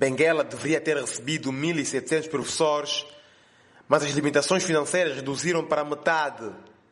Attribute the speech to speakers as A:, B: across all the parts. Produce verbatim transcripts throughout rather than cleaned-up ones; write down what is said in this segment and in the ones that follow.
A: Benguela deveria ter recebido mil e setecentos professores, mas as limitações financeiras reduziram para metade.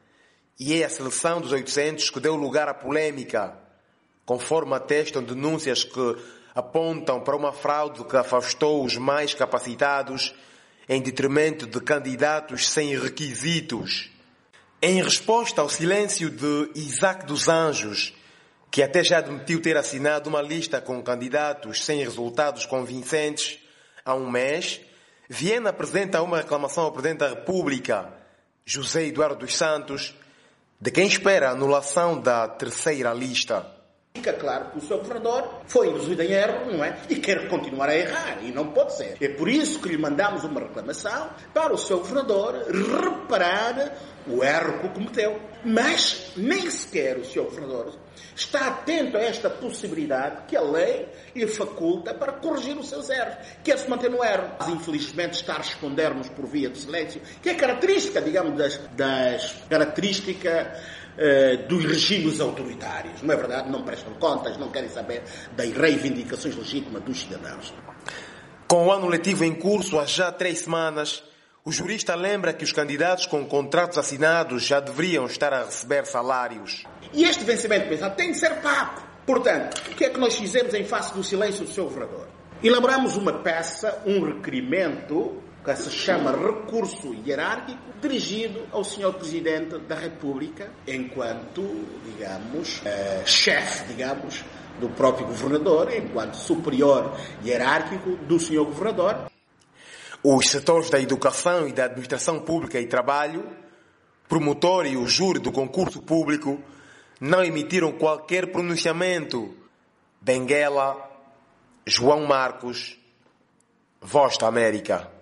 A: E é a seleção dos oitocentos que deu lugar à polêmica, conforme atestam denúncias que apontam para uma fraude que afastou os mais capacitados em detrimento de candidatos sem requisitos. Em resposta ao silêncio de Isaac dos Anjos, que até já admitiu ter assinado uma lista com candidatos sem resultados convincentes há um mês, Viena apresenta uma reclamação ao Presidente da República, José Eduardo dos Santos, de quem espera a anulação da terceira lista.
B: Fica claro que o seu governador foi induzido em erro, não é? E quer continuar a errar, e não pode ser. É por isso que lhe mandamos uma reclamação para o seu governador reparar o erro que cometeu. Mas nem sequer o seu governador está atento a esta possibilidade que a lei lhe faculta para corrigir os seus erros. Quer se manter no erro. Mas, infelizmente, está a responder-nos por via de silêncio, que é característica, digamos, das, das características dos regimes autoritários. Não é verdade? Não prestam contas, não querem saber das reivindicações legítimas dos cidadãos.
A: Com o ano letivo em curso há já três semanas, o jurista lembra que os candidatos com contratos assinados já deveriam estar a receber salários.
B: E este vencimento pensado tem de ser pago. Portanto, o que é que nós fizemos em face do silêncio do seu governador? Elaboramos uma peça, um requerimento, que se chama recurso hierárquico, dirigido ao senhor Presidente da República, enquanto, digamos, uh, chefe, digamos, do próprio governador, enquanto superior hierárquico do senhor governador.
A: Os setores da educação e da administração pública e trabalho, promotor e o júri do concurso público, não emitiram qualquer pronunciamento. Benguela, João Marcos, Voz da América.